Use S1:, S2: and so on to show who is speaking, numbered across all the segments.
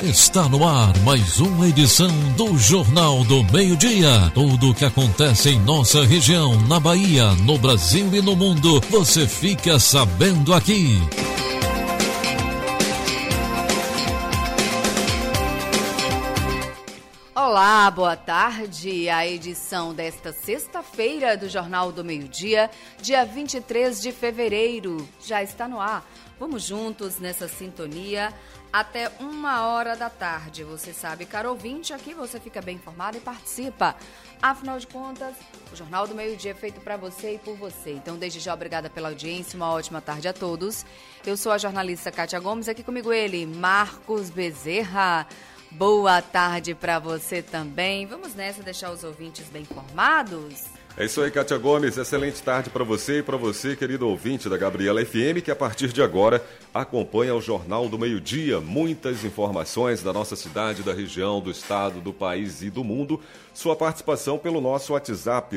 S1: Está no ar mais uma edição do Jornal do Meio-Dia. Tudo o que acontece em nossa região, na Bahia, no Brasil e no mundo, você fica sabendo aqui.
S2: Olá, boa tarde. A edição desta sexta-feira do Jornal do Meio-Dia, dia 23 de fevereiro, já está no ar. Vamos juntos nessa sintonia até 1h da tarde. Você sabe, caro ouvinte, aqui você fica bem informado e participa. Afinal de contas, o Jornal do Meio-Dia é feito para você e por você. Então, desde já, obrigada pela audiência, uma ótima tarde a todos. Eu sou a jornalista Kátia Gomes, aqui comigo ele, Marcos Bezerra. Boa tarde para você também. Vamos nessa deixar os ouvintes bem informados?
S3: É isso aí, Kátia Gomes. Excelente tarde para você e para você, querido ouvinte da Gabriela FM, que a partir de agora acompanha o Jornal do Meio-Dia. Muitas informações da nossa cidade, da região, do estado, do país e do mundo. Sua participação pelo nosso WhatsApp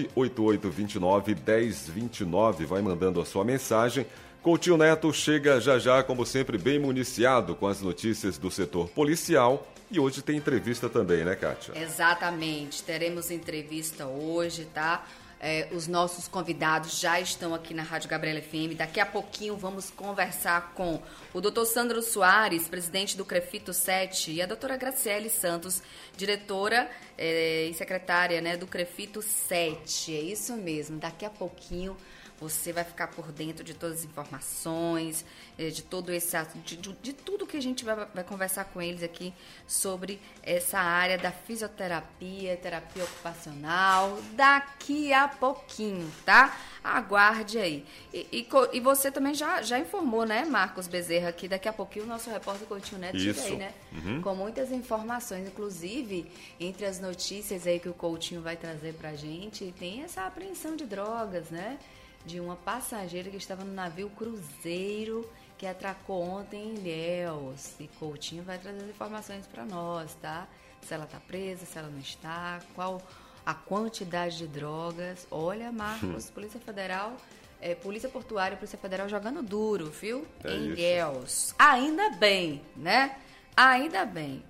S3: 98829-1029. Vai mandando a sua mensagem. Coutinho Neto chega já, como sempre, bem municiado com as notícias do setor policial. E hoje tem entrevista também, né, Kátia?
S2: Exatamente. Teremos entrevista hoje, tá? Os nossos convidados já estão aqui na Rádio Gabriela FM. Daqui a pouquinho vamos conversar com o Dr. Sandro Soares, presidente do CREFITO 7, e a doutora Graciele Santos, diretora e secretária, né, do CREFITO 7. É isso mesmo. Daqui a pouquinho você vai ficar por dentro de todas as informações, de todo esse de tudo que a gente vai conversar com eles aqui sobre essa área da fisioterapia, terapia ocupacional, daqui a pouquinho, tá? Aguarde aí. E você também já informou, né, Marcos Bezerra, que daqui a pouquinho o nosso repórter Coutinho Neto chega aí, né? Uhum. Com muitas informações, inclusive, entre as notícias aí que o Coutinho vai trazer pra gente, tem essa apreensão de drogas, né? De uma passageira que estava no navio cruzeiro que atracou ontem em Ilhéus. E Coutinho vai trazer as informações para nós, tá? Se ela está presa, se ela não está, qual a quantidade de drogas. Olha, Marcos, Polícia Federal, Polícia Portuária e Polícia Federal jogando duro, viu? Em Ilhéus. Ainda bem, né? Ainda bem.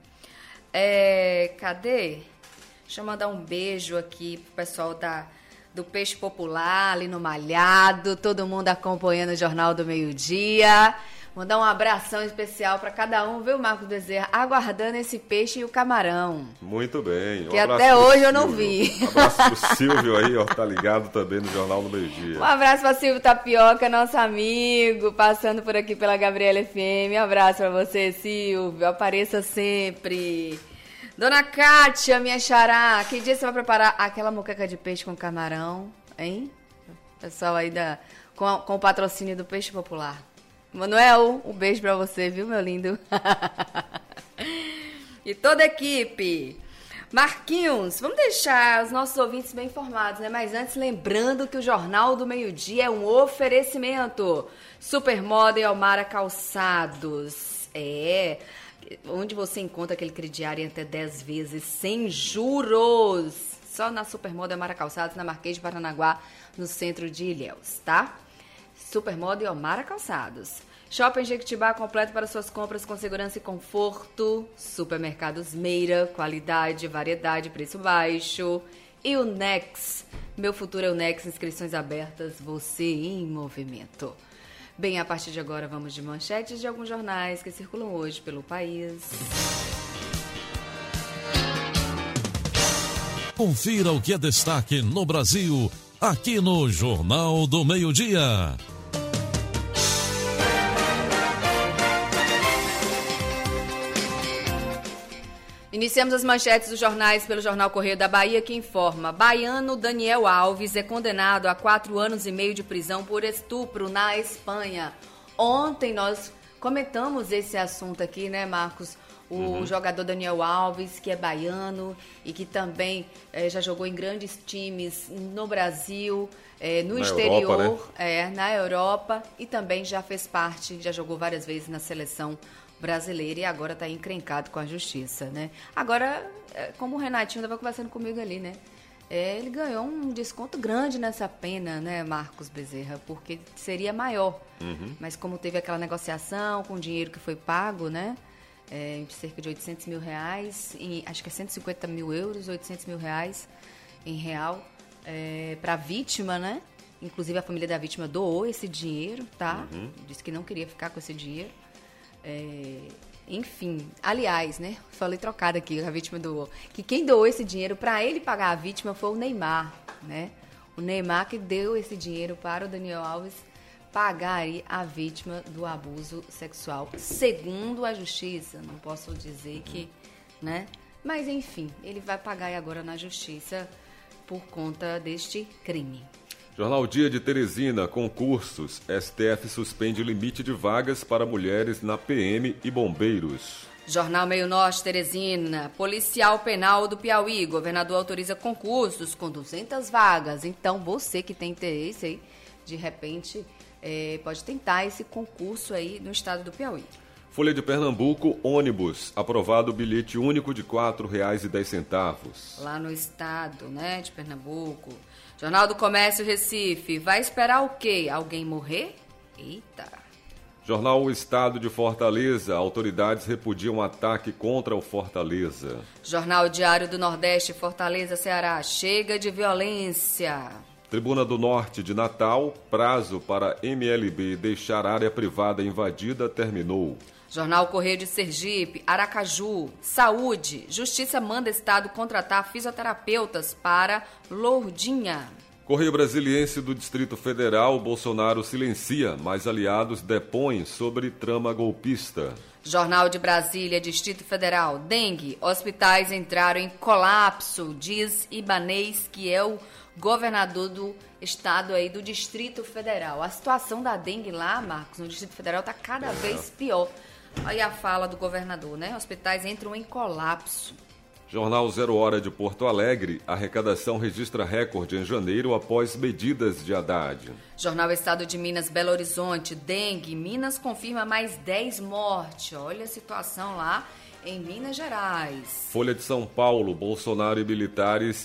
S2: Cadê? Deixa eu mandar um beijo aqui pro pessoal do Peixe Popular, ali no Malhado, todo mundo acompanhando o Jornal do Meio-Dia. Mandar um abração especial para cada um, viu, Marcos Bezerra? Aguardando esse peixe e o camarão.
S3: Muito bem.
S2: Que até hoje eu não vi.
S3: Um abraço pro Silvio aí, ó, tá ligado também no Jornal do Meio-Dia.
S2: Um abraço para Silvio Tapioca, nosso amigo, passando por aqui pela Gabriela FM. Um abraço para você, Silvio. Apareça sempre. Dona Kátia, minha xará, que dia você vai preparar aquela moqueca de peixe com camarão, hein? Pessoal aí com o patrocínio do Peixe Popular. Manuel, um beijo pra você, viu, meu lindo? E toda a equipe. Marquinhos, vamos deixar os nossos ouvintes bem informados, né? Mas antes, lembrando que o Jornal do Meio-Dia é um oferecimento. Supermoda e Almara Calçados. Onde você encontra aquele crediário em até 10 vezes sem juros. Só na Supermoda e Almara Calçados, na Marquês de Paranaguá, no centro de Ilhéus, tá? Supermoda e Almara Calçados. Shopping Jequitibá completo para suas compras com segurança e conforto. Supermercados Meira, qualidade, variedade, preço baixo. E o Nex. Meu futuro é o Nex, inscrições abertas, você em movimento. Bem, a partir de agora vamos de manchetes de alguns jornais que circulam hoje pelo país.
S1: Confira o que é destaque no Brasil, aqui no Jornal do Meio-Dia.
S2: Iniciamos as manchetes dos jornais pelo Jornal Correio da Bahia, que informa: baiano Daniel Alves é condenado a 4 anos e meio de prisão por estupro na Espanha. Ontem nós comentamos esse assunto aqui, né, Marcos? O jogador Daniel Alves, que é baiano e que também já jogou em grandes times no Brasil, no exterior, Europa, né? Na Europa, e também já fez parte, já jogou várias vezes na seleção brasileira e agora está encrencado com a justiça, né? Agora, como o Renatinho estava conversando comigo ali, né? Ele ganhou um desconto grande nessa pena, né, Marcos Bezerra? Porque seria maior. Mas como teve aquela negociação com o dinheiro que foi pago, né? em cerca de 800 mil reais, acho que é 150 mil euros, 800 mil reais em real, para a vítima, né? Inclusive a família da vítima doou esse dinheiro, tá? Disse que não queria ficar com esse dinheiro. Enfim, aliás, né? Falei trocado aqui, a vítima doou. Que quem doou esse dinheiro para ele pagar a vítima foi o Neymar, né? O Neymar que deu esse dinheiro para o Daniel Alves pagar aí a vítima do abuso sexual. Segundo a justiça, não posso dizer que, né? Mas enfim, ele vai pagar aí agora na justiça por conta deste crime.
S3: Jornal Dia de Teresina, concursos. STF suspende limite de vagas para mulheres na PM e bombeiros.
S2: Jornal Meio Norte, Teresina. Policial Penal do Piauí. Governador autoriza concursos com 200 vagas. Então, você que tem interesse aí, de repente, pode tentar esse concurso aí no estado do Piauí.
S3: Folha de Pernambuco, ônibus. Aprovado o bilhete único de R$ 4,10.
S2: Lá no estado, né, de Pernambuco. Jornal do Comércio, Recife. Vai esperar o quê? Alguém morrer? Eita.
S3: Jornal O Estado de Fortaleza. Autoridades repudiam ataque contra o Fortaleza.
S2: Jornal Diário do Nordeste, Fortaleza, Ceará. Chega de violência.
S3: Tribuna do Norte de Natal. Prazo para MLB deixar área privada invadida terminou.
S2: Jornal Correio de Sergipe, Aracaju, Saúde, Justiça manda Estado contratar fisioterapeutas para Lourdinha.
S3: Correio Brasiliense do Distrito Federal, Bolsonaro silencia, mas aliados depõem sobre trama golpista.
S2: Jornal de Brasília, Distrito Federal, dengue, hospitais entraram em colapso, diz Ibanez, que é o governador do estado aí do Distrito Federal. A situação da dengue lá, Marcos, no Distrito Federal está cada vez pior. Olha a fala do governador, né? Hospitais entram em colapso.
S3: Jornal 0 Hora de Porto Alegre, arrecadação registra recorde em janeiro após medidas de Haddad.
S2: Jornal Estado de Minas, Belo Horizonte, dengue, Minas confirma mais 10 mortes. Olha a situação lá em Minas Gerais.
S3: Folha de São Paulo, Bolsonaro e militares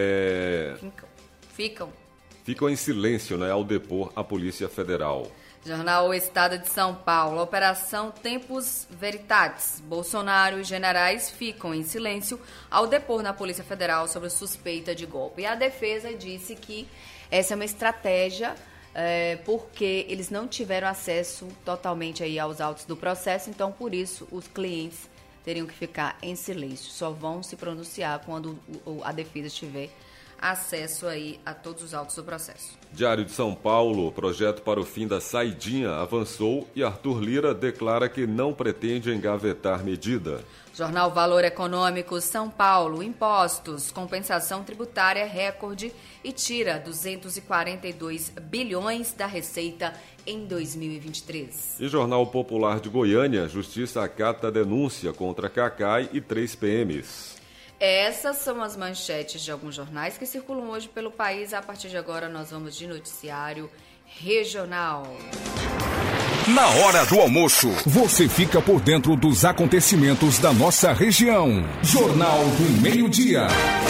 S3: ficam em silêncio, né, ao depor a Polícia Federal.
S2: Jornal O Estado de São Paulo, Operação Tempus Veritatis. Bolsonaro e generais ficam em silêncio ao depor na Polícia Federal sobre suspeita de golpe. E a defesa disse que essa é uma estratégia porque eles não tiveram acesso totalmente aí aos autos do processo, então por isso os clientes teriam que ficar em silêncio. Só vão se pronunciar quando a defesa tiver acesso aí a todos os autos do processo.
S3: Diário de São Paulo, projeto para o fim da saidinha avançou e Arthur Lira declara que não pretende engavetar medida.
S2: Jornal Valor Econômico, São Paulo, impostos, compensação tributária recorde e tira 242 bilhões da receita em 2023.
S3: E Jornal Popular de Goiânia, Justiça acata denúncia contra Cacai e 3 PMs.
S2: Essas são as manchetes de alguns jornais que circulam hoje pelo país. A partir de agora nós vamos de noticiário regional.
S4: Na hora do almoço, você fica por dentro dos acontecimentos da nossa região. Jornal do Meio-Dia.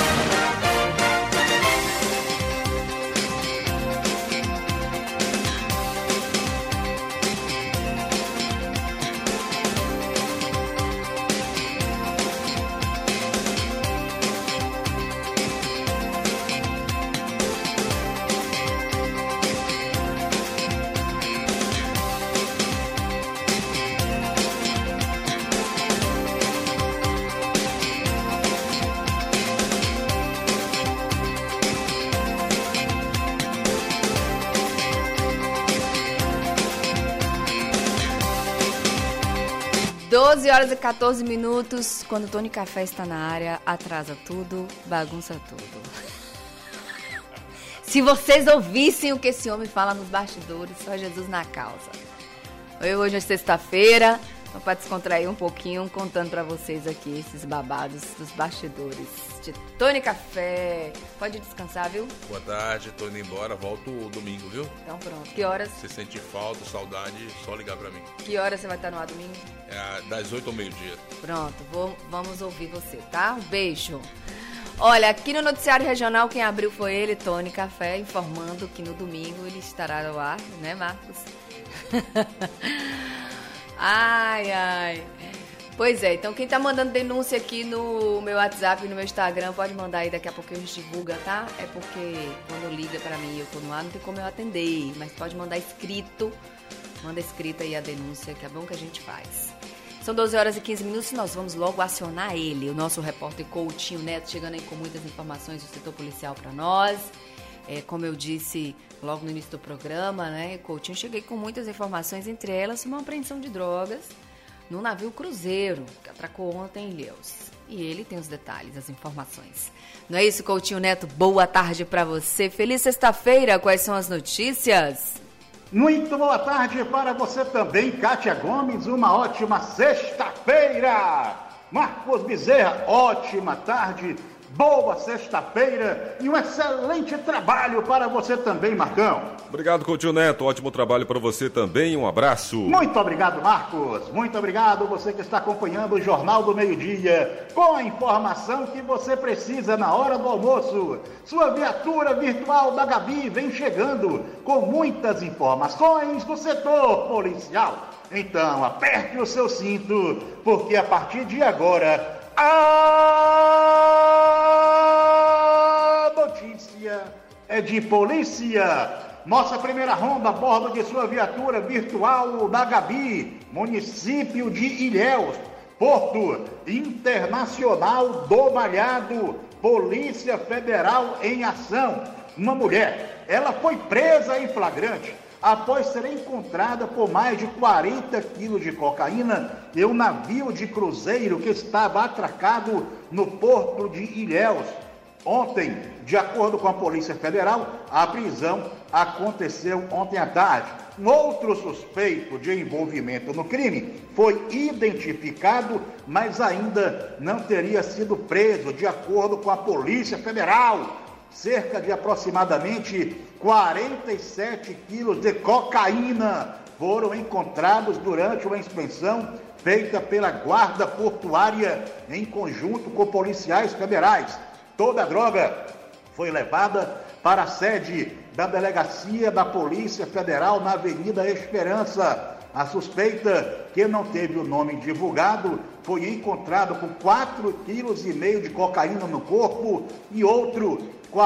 S2: 12 horas e 14 minutos, quando o Tony Café está na área, atrasa tudo, bagunça tudo. Se vocês ouvissem o que esse homem fala nos bastidores, só Jesus na causa. Hoje é sexta-feira, então para descontrair um pouquinho, contando para vocês aqui esses babados dos bastidores de Tony Café. Pode descansar, viu?
S5: Boa tarde, tô indo embora, volto domingo, viu?
S2: Então pronto. Que horas?
S5: Se sentir falta, saudade, só ligar pra mim.
S2: Que horas você vai estar no ar domingo?
S5: Das 8 ao meio-dia.
S2: Pronto, vamos ouvir você, tá? Um beijo. Olha, aqui no Noticiário Regional, quem abriu foi ele, Tony Café, informando que no domingo ele estará no ar, né, Marcos? Ai. Pois é, então quem tá mandando denúncia aqui no meu WhatsApp e no meu Instagram, pode mandar aí, daqui a pouco a gente divulga, tá? É porque quando liga pra mim e eu tô no ar, não tem como eu atender, mas pode mandar escrito, manda escrito aí a denúncia, que é bom que a gente faz. São 12 horas e 15 minutos e nós vamos logo acionar ele, o nosso repórter Coutinho Neto, chegando aí com muitas informações do setor policial pra nós. Como eu disse logo no início do programa, né, Coutinho, cheguei com muitas informações, entre elas uma apreensão de drogas no navio Cruzeiro, que atracou ontem em Ilhéus. E ele tem os detalhes, as informações. Não é isso, Coutinho Neto? Boa tarde para você. Feliz sexta-feira. Quais são as notícias?
S6: Muito boa tarde para você também, Kátia Gomes. Uma ótima sexta-feira. Marcos Bezerra, ótima tarde. Boa sexta-feira e um excelente trabalho para você também, Marcão.
S3: Obrigado, Coutinho Neto. Ótimo trabalho para você também. Um abraço.
S6: Muito obrigado, Marcos. Muito obrigado você que está acompanhando o Jornal do Meio-Dia com a informação que você precisa na hora do almoço. Sua viatura virtual da Gabi vem chegando com muitas informações do setor policial. Então, aperte o seu cinto, porque a partir de agora a notícia é de polícia. Nossa primeira ronda a bordo de sua viatura virtual da Gabi, município de Ilhéus, Porto Internacional do Malhado, Polícia Federal em ação. Uma mulher, ela foi presa em flagrante após ser encontrada por mais de 40 quilos de cocaína em um navio de cruzeiro que estava atracado no porto de Ilhéus. Ontem, de acordo com a Polícia Federal, a prisão aconteceu ontem à tarde. Um outro suspeito de envolvimento no crime foi identificado, mas ainda não teria sido preso, de acordo com a Polícia Federal. Cerca de aproximadamente 47 quilos de cocaína foram encontrados durante uma inspeção feita pela Guarda Portuária em conjunto com policiais federais. Toda a droga foi levada para a sede da Delegacia da Polícia Federal na Avenida Esperança. A suspeita, que não teve o nome divulgado, foi encontrado com 4,5 quilos de cocaína no corpo e outros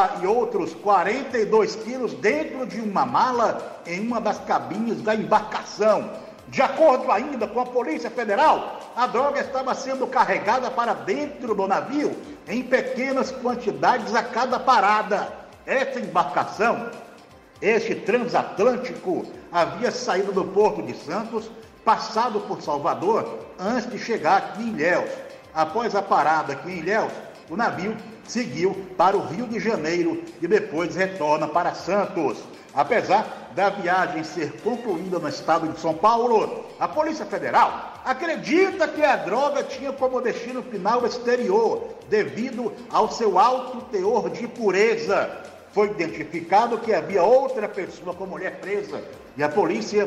S6: 42 quilos dentro de uma mala em uma das cabines da embarcação. De acordo ainda com a Polícia Federal, a droga estava sendo carregada para dentro do navio em pequenas quantidades a cada parada. Essa embarcação, este transatlântico, havia saído do Porto de Santos, passado por Salvador, antes de chegar aqui em Ilhéus. Após a parada aqui em Ilhéus, o navio seguiu para o Rio de Janeiro e depois retorna para Santos. Apesar da viagem ser concluída no estado de São Paulo, a Polícia Federal acredita que a droga tinha como destino final exterior, devido ao seu alto teor de pureza. Foi identificado que havia outra pessoa com mulher presa e a polícia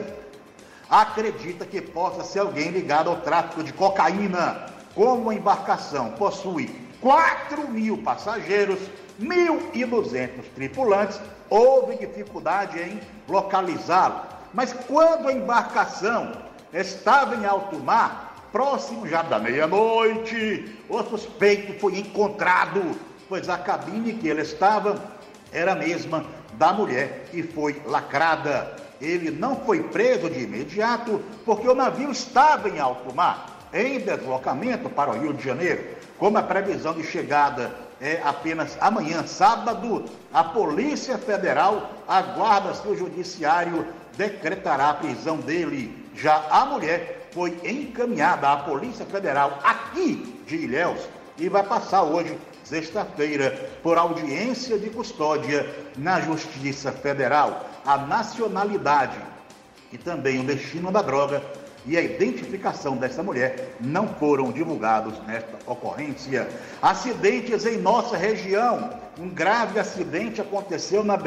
S6: acredita que possa ser alguém ligado ao tráfico de cocaína. Como a embarcação possui 4.000 passageiros, 1.200 tripulantes, houve dificuldade em localizá-lo. Mas quando a embarcação estava em alto mar, próximo já da meia-noite, o suspeito foi encontrado, pois a cabine que ele estava era a mesma da mulher e foi lacrada. Ele não foi preso de imediato porque o navio estava em alto mar, em deslocamento para o Rio de Janeiro. Como a previsão de chegada é apenas amanhã, sábado, a Polícia Federal aguarda se o Judiciário decretará a prisão dele. Já a mulher foi encaminhada à Polícia Federal aqui de Ilhéus e vai passar hoje, sexta-feira, por audiência de custódia na Justiça Federal. A nacionalidade e também o destino da droga e a identificação dessa mulher não foram divulgados nesta ocorrência. Acidentes em nossa região. Um grave acidente aconteceu na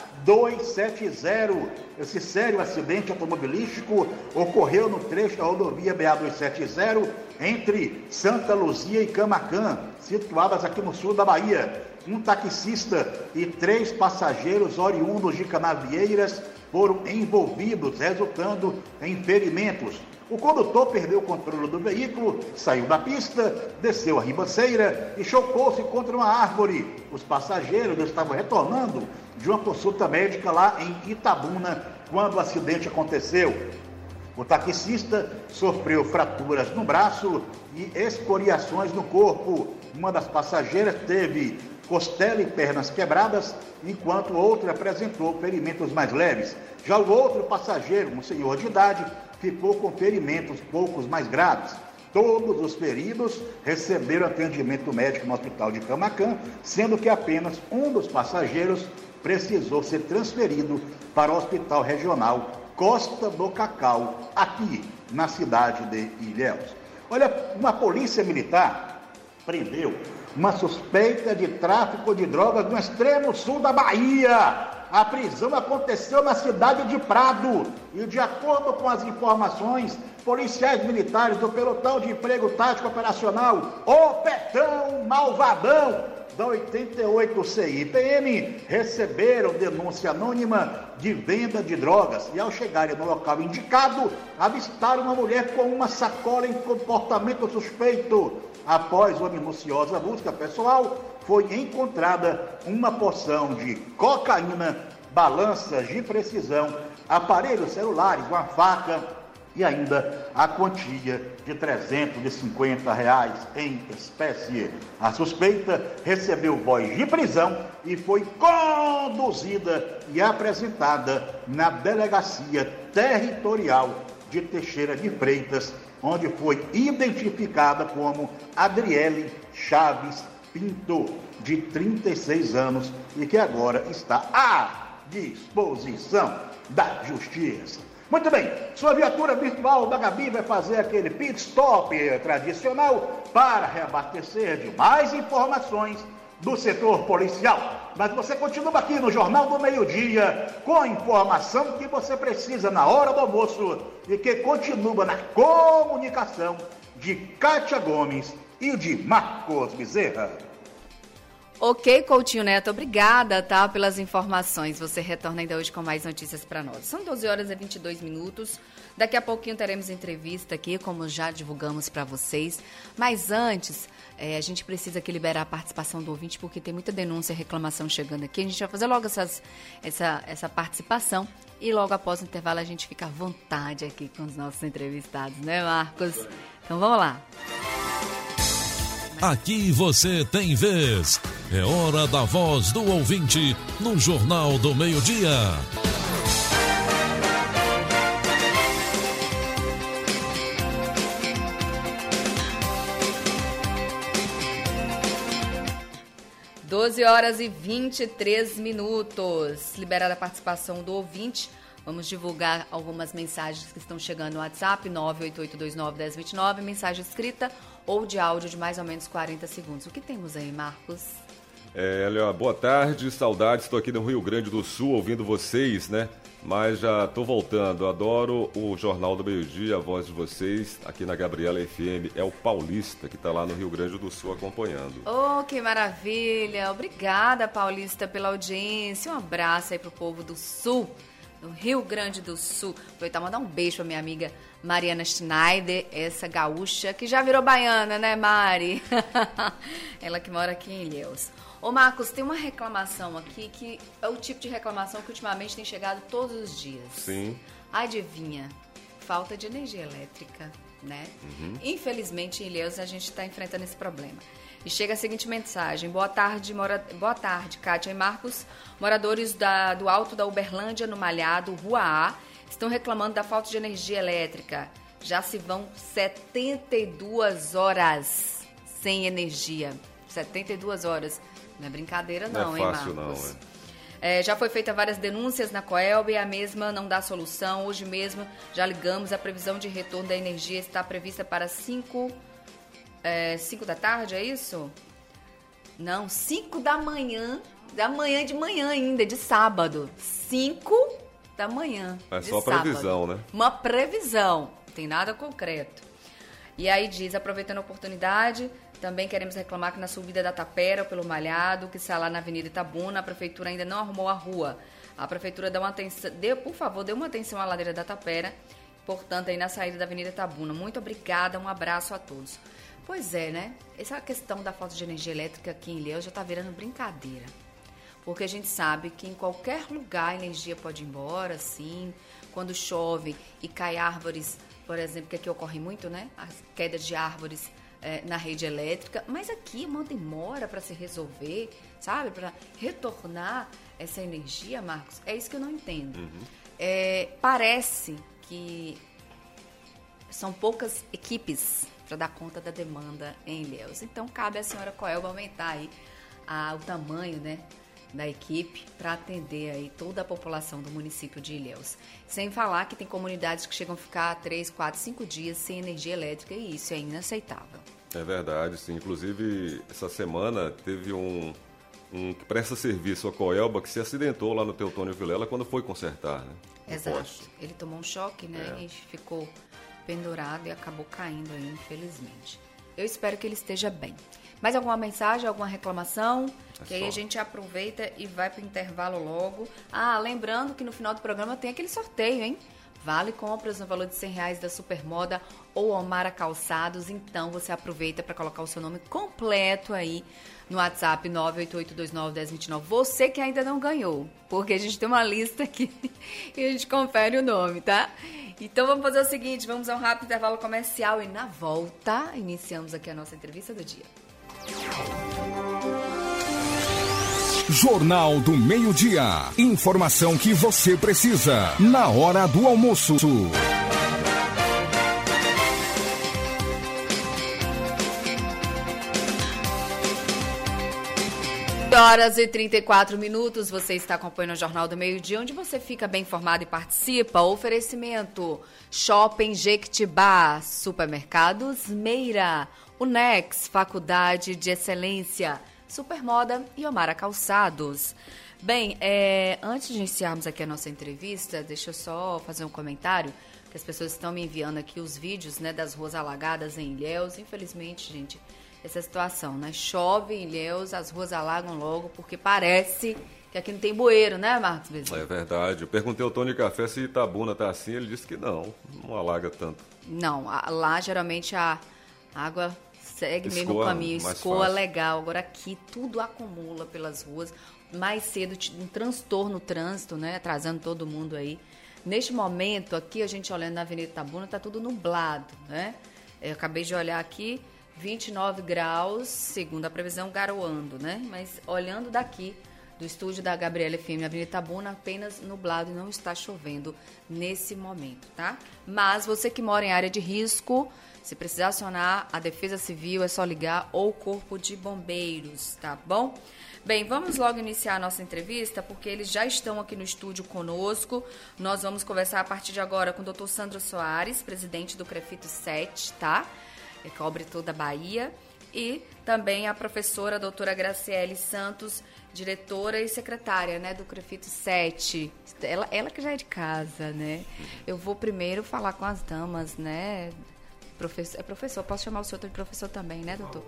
S6: BA-270. Esse sério acidente automobilístico ocorreu no trecho da rodovia BA-270 entre Santa Luzia e Camaquã, situadas aqui no sul da Bahia. Um taxista e 3 passageiros oriundos de Canavieiras foram envolvidos, resultando em ferimentos. O condutor perdeu o controle do veículo, saiu da pista, desceu a ribanceira e chocou-se contra uma árvore. Os passageiros estavam retornando de uma consulta médica lá em Itabuna quando o acidente aconteceu. O taxista sofreu fraturas no braço e escoriações no corpo. Uma das passageiras teve costela e pernas quebradas, enquanto o outro apresentou ferimentos mais leves. Já o outro passageiro, um senhor de idade, ficou com ferimentos poucos mais graves. Todos os feridos receberam atendimento médico no hospital de Camaquã, sendo que apenas um dos passageiros precisou ser transferido para o Hospital Regional Costa do Cacau, aqui na cidade de Ilhéus. Olha, uma polícia militar prendeu uma suspeita de tráfico de drogas no extremo sul da Bahia. A prisão aconteceu na cidade de Prado e, de acordo com as informações, policiais militares do Pelotão de Emprego Tático Operacional, o Petão Malvadão, da 88 CIPM, receberam denúncia anônima de venda de drogas e, ao chegarem no local indicado, avistaram uma mulher com uma sacola em comportamento suspeito. Após uma minuciosa busca pessoal, foi encontrada uma porção de cocaína, balanças de precisão, aparelhos celulares, uma faca e ainda a quantia de R$350 em espécie. A suspeita recebeu voz de prisão e foi conduzida e apresentada na Delegacia Territorial de Teixeira de Freitas, onde foi identificada como Adriele Chaves Pinto, de 36 anos, e que agora está à disposição da Justiça. Muito bem, sua viatura virtual da Gabi vai fazer aquele pit stop tradicional para reabastecer de mais informações do setor policial. Mas você continua aqui no Jornal do Meio-Dia com a informação que você precisa na hora do almoço e que continua na comunicação de Kátia Gomes e de Marcos Bezerra.
S2: Ok, Coutinho Neto, obrigada, tá, pelas informações. Você retorna ainda hoje com mais notícias para nós. São 12 horas e 22 minutos. Daqui a pouquinho teremos entrevista aqui, como já divulgamos para vocês. Mas antes, a gente precisa aqui liberar a participação do ouvinte, porque tem muita denúncia e reclamação chegando aqui. A gente vai fazer logo essa participação e logo após o intervalo a gente fica à vontade aqui com os nossos entrevistados, né, Marcos? Então vamos lá.
S1: Aqui você tem vez. É hora da voz do ouvinte no Jornal do Meio-Dia.
S2: Doze horas e 23 minutos. Liberada a participação do ouvinte. Vamos divulgar algumas mensagens que estão chegando no WhatsApp, 988291029, mensagem escrita ou de áudio de mais ou menos 40 segundos. O que temos aí, Marcos?
S3: Boa tarde, saudades, estou aqui no Rio Grande do Sul ouvindo vocês, né? Mas já estou voltando, adoro o Jornal do Meio-Dia, a voz de vocês, aqui na Gabriela FM, é o Paulista, que está lá no Rio Grande do Sul acompanhando.
S2: Oh, que maravilha! Obrigada, Paulista, pela audiência, um abraço aí pro povo do Sul, no Rio Grande do Sul. Aproveitar e mandar um beijo pra minha amiga Mariana Schneider, essa gaúcha que já virou baiana, né, Mari? Ela que mora aqui em Ilhéus. Ô, Marcos, tem uma reclamação aqui que é o tipo de reclamação que ultimamente tem chegado todos os dias.
S3: Sim.
S2: Adivinha? Falta de energia elétrica, né? Uhum. Infelizmente, em Ilhéus, a gente está enfrentando esse problema. E chega a seguinte mensagem. Boa tarde, Kátia e Marcos. Moradores do Alto da Uberlândia, no Malhado, Rua A, estão reclamando da falta de energia elétrica. Já se vão 72 horas sem energia. 72 horas. Não é brincadeira não, hein, Marcos? Não é fácil, não. Já foi feita várias denúncias na Coelb e a mesma não dá solução. Hoje mesmo já ligamos, a previsão de retorno da energia está prevista para 5 da tarde, é isso? Não, 5 da manhã de manhã ainda, de sábado. 5 da manhã.
S3: É só previsão, né?
S2: Uma previsão, não tem nada concreto. E aí diz, aproveitando a oportunidade, também queremos reclamar que na subida da Tapera, pelo Malhado, que está lá na Avenida Itabuna, a Prefeitura ainda não arrumou a rua. A Prefeitura por favor, dê uma atenção à ladeira da Tapera portanto, aí na saída da Avenida Itabuna. Muito obrigada, um abraço a todos. Pois é, né? Essa questão da falta de energia elétrica aqui em Ilhéus já está virando brincadeira. Porque a gente sabe que em qualquer lugar a energia pode ir embora, sim. Quando chove e cai árvores, por exemplo, que aqui ocorre muito, né? As quedas de árvores na rede elétrica. Mas aqui uma demora para se resolver, sabe? Para retornar essa energia, Marcos. É isso que eu não entendo. Parece que são poucas equipes para dar conta da demanda em Ilhéus. Então, cabe à senhora Coelba aumentar aí o tamanho, né, da equipe para atender aí toda a população do município de Ilhéus. Sem falar que tem comunidades que chegam a ficar 3, 4, 5 dias sem energia elétrica e isso é inaceitável. É
S3: verdade, sim. Inclusive, essa semana teve um que presta serviço a Coelba que se acidentou lá no Teotônio Vilela quando foi consertar, né?
S2: Exato. Ele tomou um choque, né? E ficou pendurado e acabou caindo aí, infelizmente. Eu espero que ele esteja bem. Mais alguma mensagem, alguma reclamação? Que aí a gente aproveita e vai para o intervalo logo. Lembrando que no final do programa tem aquele sorteio, hein? Vale compras no valor de R$100 da Supermoda ou Omara Calçados. Então você aproveita para colocar o seu nome completo aí no WhatsApp 988291029. Você que ainda não ganhou, porque a gente tem uma lista aqui e a gente confere o nome, tá? Então vamos fazer o seguinte, vamos a um rápido intervalo comercial e na volta iniciamos aqui a nossa entrevista do dia.
S4: Jornal do Meio-Dia. Informação que você precisa na hora do almoço.
S2: 8h34, você está acompanhando o Jornal do Meio-Dia, onde você fica bem informado e participa. Oferecimento: Shopping Jequitibá, Supermercados Meira, Unex, Faculdade de Excelência, Supermoda e Omara Calçados. Bem, antes de iniciarmos aqui a nossa entrevista, deixa eu só fazer um comentário, que as pessoas estão me enviando aqui os vídeos, né, das ruas alagadas em Ilhéus. Infelizmente, gente, essa situação, né? Chove em Ilhéus, as ruas alagam logo, porque parece que aqui não tem bueiro, né, Marcos Bezerra?
S3: É verdade. Eu perguntei ao Tony Café se Itabuna tá assim, ele disse que não alaga tanto.
S2: Não, lá geralmente a água segue mesmo o caminho, escoa legal. Agora aqui tudo acumula pelas ruas. Mais cedo, um transtorno no trânsito, né? Atrasando todo mundo aí. Neste momento, aqui a gente olhando na Avenida Itabuna, tá tudo nublado, né? Eu acabei de olhar aqui, 29 graus, segundo a previsão, garoando, né? Mas olhando daqui, do estúdio da Gabriela FM na Avenida Itabuna, apenas nublado e não está chovendo nesse momento, tá? Mas você que mora em área de risco, se precisar acionar a Defesa Civil, é só ligar, ou o Corpo de Bombeiros, tá bom? Bem, vamos logo iniciar a nossa entrevista, porque eles já estão aqui no estúdio conosco. Nós vamos conversar a partir de agora com o Dr. Sandro Soares, presidente do CREFITO 7, tá? Que cobre toda a Bahia. E também a professora doutora Graciele Santos, diretora e secretária, né, do CREFITO 7. Ela que já é de casa, né? Eu vou primeiro falar com as damas, né? Professor, posso chamar o senhor de professor também, né, doutor?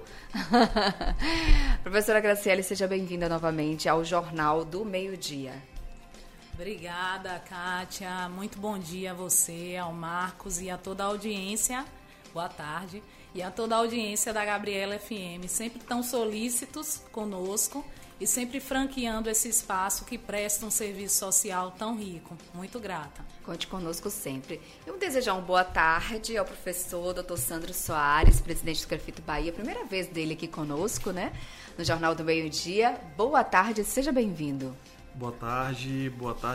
S2: Professora Graciele, seja bem-vinda novamente ao Jornal do Meio-Dia.
S7: Obrigada, Kátia. Muito bom dia a você, ao Marcos e a toda a audiência. Boa tarde. E a toda a audiência da Gabriela FM, sempre tão solícitos conosco e sempre franqueando esse espaço que presta um serviço social tão rico. Muito grata.
S2: Conte conosco sempre. Eu vou desejar uma boa tarde ao professor Dr. Sandro Soares, presidente do CREFITO Bahia. Primeira vez dele aqui conosco, né? No Jornal do Meio-Dia. Boa tarde, seja bem-vindo.
S8: Boa tarde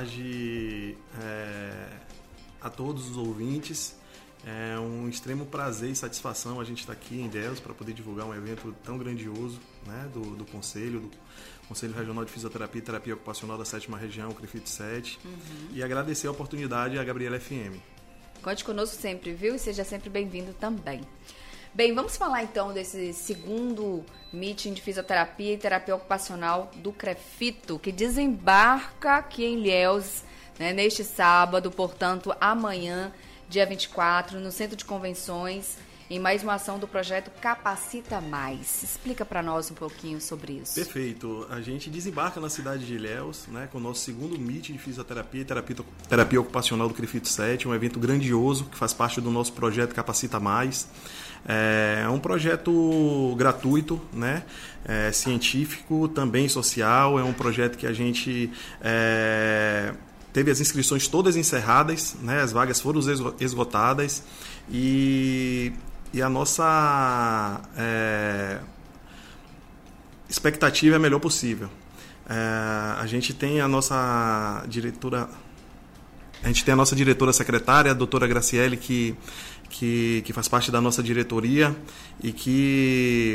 S8: a todos os ouvintes. É um extremo prazer e satisfação a gente estar aqui em Ilhéus para poder divulgar um evento tão grandioso, né, do Conselho Regional de Fisioterapia e Terapia Ocupacional da 7ª Região, o CREFITO 7, e agradecer a oportunidade à Gabriela FM.
S2: Conte conosco sempre, viu? E seja sempre bem-vindo também. Bem, vamos falar então desse segundo meeting de fisioterapia e terapia ocupacional do CREFITO, que desembarca aqui em Ilhéus, né, neste sábado, portanto, amanhã, dia 24, no Centro de Convenções. em mais uma ação do projeto Capacita Mais. Explica para nós um pouquinho sobre isso.
S8: Perfeito. A gente desembarca na cidade de Ilhéus, né, com o nosso segundo Meet de Fisioterapia e Terapia Ocupacional do CREFIT 7, um evento grandioso que faz parte do nosso projeto Capacita Mais. É um projeto gratuito, né, científico, também social. É um projeto que a gente teve as inscrições todas encerradas, né, as vagas foram esgotadas e a nossa expectativa é a melhor possível. A gente tem a nossa diretora secretária, a doutora Graciele, que faz parte da nossa diretoria e que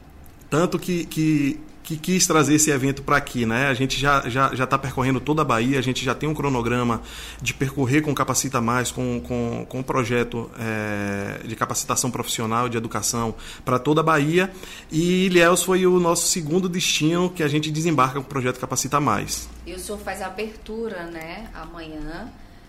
S8: quis trazer esse evento para aqui, né? A gente já está percorrendo toda a Bahia, a gente já tem um cronograma de percorrer com Capacita Mais, com um projeto de capacitação profissional, de educação para toda a Bahia, e Ilhéus foi o nosso segundo destino que a gente desembarca com o projeto Capacita Mais.
S2: E o senhor faz a abertura, né, amanhã,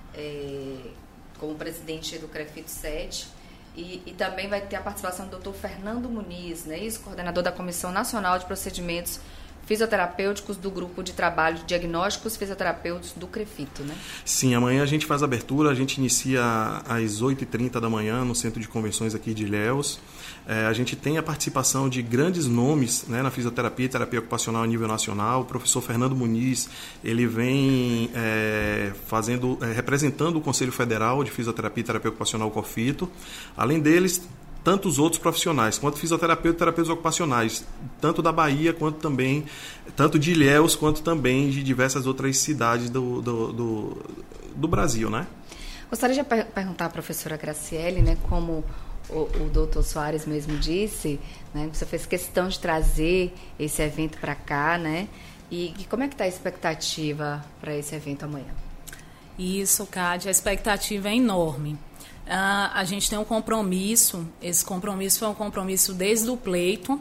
S2: como presidente do CREFIT 7, e também vai ter a participação do Dr. Fernando Muniz, né, coordenador da Comissão Nacional de Procedimentos Fisioterapêuticos do Grupo de Trabalho de Diagnósticos Fisioterapêuticos do CREFIT, né?
S8: Sim, amanhã a gente faz a abertura, a gente inicia às 8h30 da manhã no Centro de Convenções aqui de Ilhéus. A gente tem a participação de grandes nomes, né, na fisioterapia e terapia ocupacional a nível nacional. O professor Fernando Muniz, ele vem representando o Conselho Federal de Fisioterapia e Terapia Ocupacional, o COFITO. Além deles, tantos outros profissionais, quanto fisioterapeutas e terapeutas ocupacionais, tanto da Bahia, quanto também, tanto de Ilhéus, quanto também de diversas outras cidades do Brasil, né?
S2: Gostaria de perguntar à professora Graciele, né, como o doutor Soares mesmo disse, né, você fez questão de trazer esse evento para cá, né? E como é que está a expectativa para esse evento amanhã?
S7: Isso, Cádia, a expectativa é enorme. A gente tem um compromisso, esse compromisso foi um compromisso desde o pleito,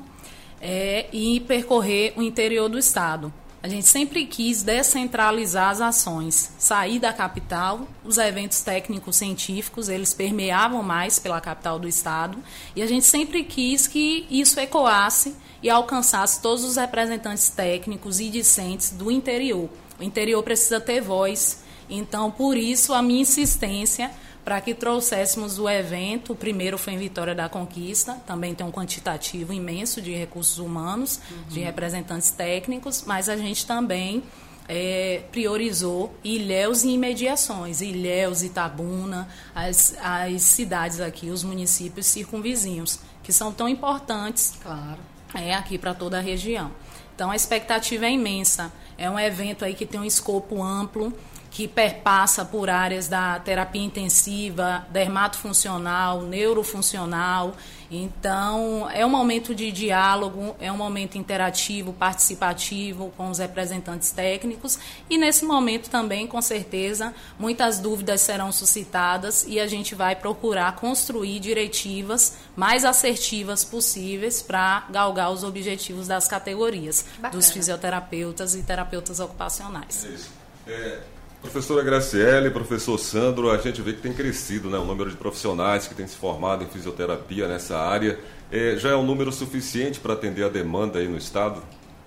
S7: e percorrer o interior do estado. A gente sempre quis descentralizar as ações, sair da capital, os eventos técnicos científicos, eles permeavam mais pela capital do estado, e a gente sempre quis que isso ecoasse e alcançasse todos os representantes técnicos e discentes do interior. O interior precisa ter voz, então por isso a minha insistência para que trouxéssemos o evento. O primeiro foi em Vitória da Conquista, também tem um quantitativo imenso de recursos humanos, de representantes técnicos, mas a gente também priorizou Ilhéus e imediações, Ilhéus, Itabuna, as cidades aqui, os municípios circunvizinhos, que são tão importantes,
S2: claro,
S7: aqui para toda a região. Então a expectativa é imensa, é um evento aí que tem um escopo amplo, que perpassa por áreas da terapia intensiva, dermatofuncional, neurofuncional. Então, é um momento de diálogo, é um momento interativo, participativo com os representantes técnicos, e nesse momento também, com certeza, muitas dúvidas serão suscitadas e a gente vai procurar construir diretivas mais assertivas possíveis para galgar os objetivos das categorias, dos fisioterapeutas e terapeutas ocupacionais.
S3: É isso. Professora Graciele, professor Sandro, a gente vê que tem crescido, né, o número de profissionais que têm se formado em fisioterapia nessa área. Já é um número suficiente para atender a demanda aí no estado?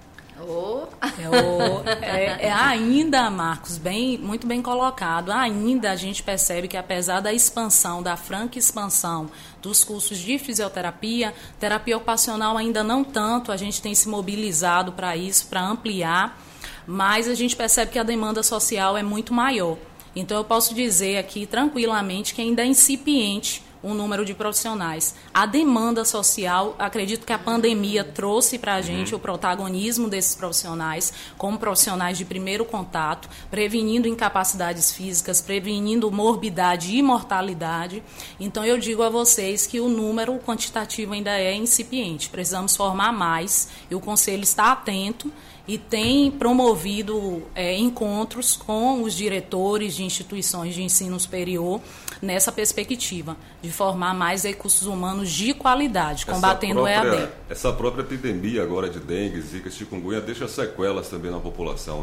S7: Ainda, Marcos, muito bem colocado. Ainda a gente percebe que, apesar da expansão, da franca expansão dos cursos de fisioterapia, terapia ocupacional ainda não tanto, a gente tem se mobilizado para isso, para ampliar, mas a gente percebe que a demanda social é muito maior. Então eu posso dizer aqui tranquilamente que ainda é incipiente o número de profissionais. A demanda social, acredito que a pandemia trouxe para a gente o protagonismo desses profissionais, como profissionais de primeiro contato, prevenindo incapacidades físicas, prevenindo morbidade e mortalidade. Então eu digo a vocês que o número quantitativo ainda é incipiente. Precisamos formar mais e o Conselho está atento e tem promovido encontros com os diretores de instituições de ensino superior nessa perspectiva de formar mais recursos humanos de qualidade, combatendo o EAD.
S3: Essa própria epidemia agora de dengue, zika, chikungunya deixa sequelas também na população, né?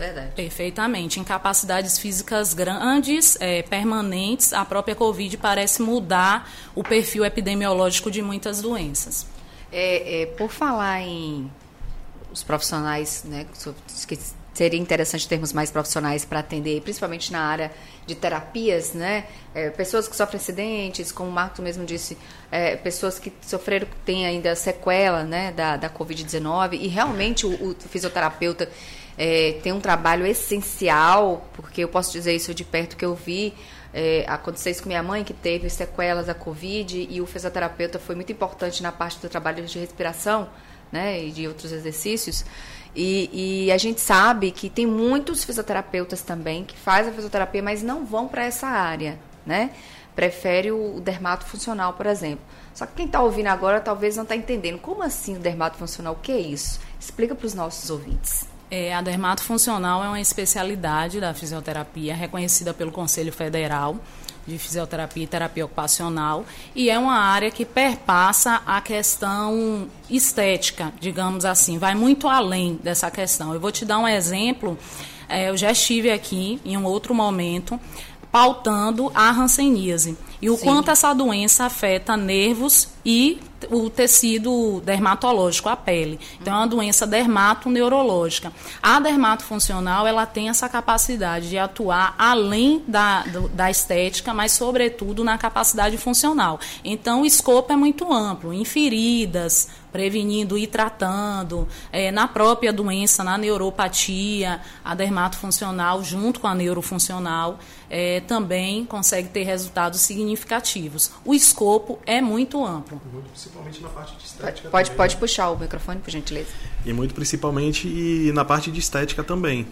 S2: Verdade.
S7: Perfeitamente. Incapacidades físicas grandes, permanentes, a própria Covid parece mudar o perfil epidemiológico de muitas doenças.
S2: Por falar em os profissionais, né, que seria interessante termos mais profissionais para atender, principalmente na área de terapias, né? Pessoas que sofrem acidentes, como o Marcos mesmo disse, pessoas que sofreram, que têm ainda sequela, né, da Covid-19, e realmente o fisioterapeuta tem um trabalho essencial, porque eu posso dizer isso de perto, que eu vi acontecer isso com minha mãe, que teve sequelas da Covid, e o fisioterapeuta foi muito importante na parte do trabalho de respiração, né, e de outros exercícios. E a gente sabe que tem muitos fisioterapeutas também que fazem a fisioterapia, mas não vão para essa área, né? Prefere o dermatofuncional, por exemplo. Só que quem está ouvindo agora talvez não está entendendo. Como assim o dermatofuncional? O que é isso? Explica para os nossos ouvintes.
S7: A dermatofuncional é uma especialidade da fisioterapia reconhecida pelo Conselho Federal de Fisioterapia e Terapia Ocupacional, e é uma área que perpassa a questão estética, digamos assim, vai muito além dessa questão. Eu vou te dar um exemplo, eu já estive aqui em um outro momento pautando a hanseníase e o quanto essa doença afeta nervos e o tecido dermatológico, a pele. Então, é uma doença dermatoneurológica. A dermatofuncional, ela tem essa capacidade de atuar além da estética, mas, sobretudo, na capacidade funcional. Então, o escopo é muito amplo, em feridas, prevenindo e tratando, na própria doença, na neuropatia, a dermatofuncional, junto com a neurofuncional, também consegue ter resultados significativos. O escopo é muito amplo.
S8: Principalmente na parte de estética.
S2: Pode puxar o microfone, por gentileza.
S8: E muito principalmente na parte de estética também.